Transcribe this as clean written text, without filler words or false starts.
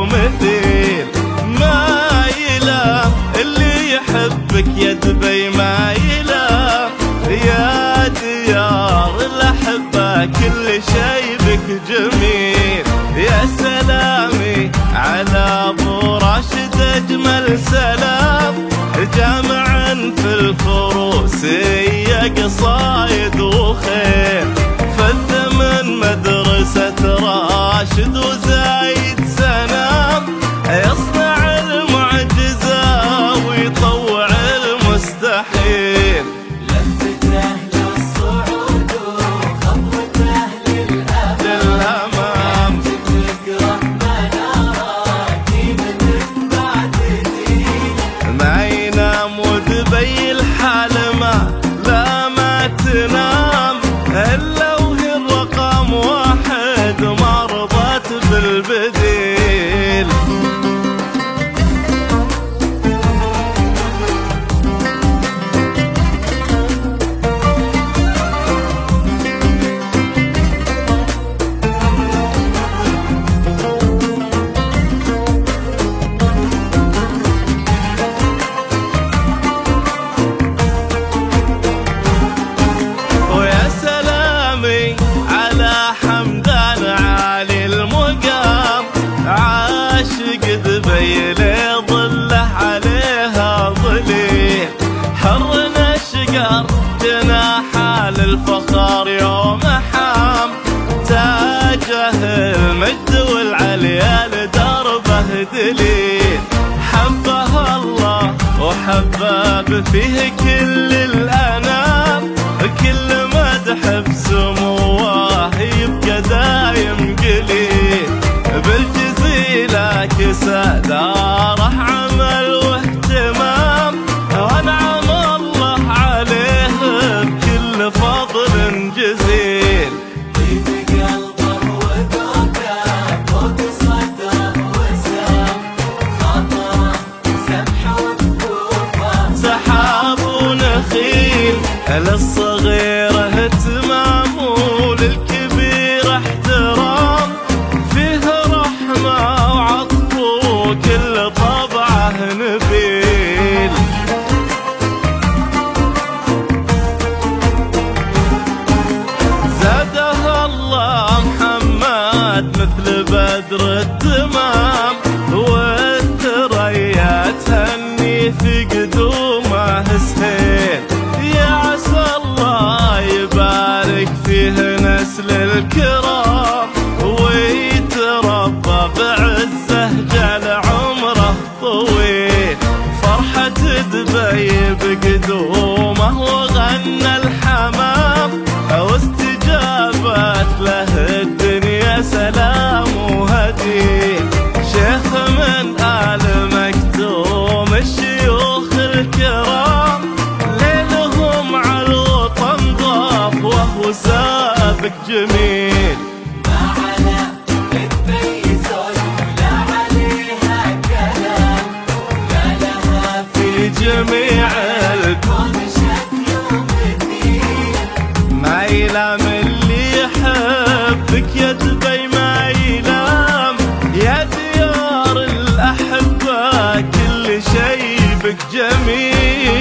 مثيل. مايلة اللي يحبك يا دبي مايلة، يا ديار الأحبة كل شي بك جميل. يا سلامي على أبو راشد أجمل سلام، جامعا في الفروسية قصايد وخير، فد من مدرسة راشد وزايد سنام، يصنع المعجزة ويطوع المستحيل. لفت أهل الصعود وخطوة أهل الأمام، جدك رحمن أراكي منك بعد دين. ما ينام ودبي الحال ما تنام، إلا وهي الرقم واحد ما رضت بالبديل. دبي لي ظله عليها ظليل، حر نشقر جناحه للفخر يوم حام، تاجه المجد والعليا لدربه دليل. حبه الله وحباب فيه كل الأنام، كل مدح بسموه يبقى دايم قليل. بالجزيلة كسى داره عمل واهتمام، وانعم الله عليه بكل فضل جزيل. طيب قلبه وذوقه فوق صدره وسام، خاطره سمح وكفوفه سحاب ونخيل، للصغير اهتمام وللكبير احترام، فيه رحمة وعطف وكل طبعه نبيل. زاده الله محمد مثل بدر التمام، والثريا تهني في قدومه سهيل. يا عسى الله يبارك فيه نسل الكرام، ويتربى بعزه جعل عمره طويل. فرحة دبي بقدومه وغنى الحمام، واستجابت له الدنيا سلام وهديل. شيخ من آل مكتوم الشيوخ الكرام، ليلهم على الوطن ضاف وهو سابق جميل. جميع الكون شكله مثيل، ما يلام اللي يحبك يا دبي ما يلام، يا ديار الأحبة كل شي بك جميل.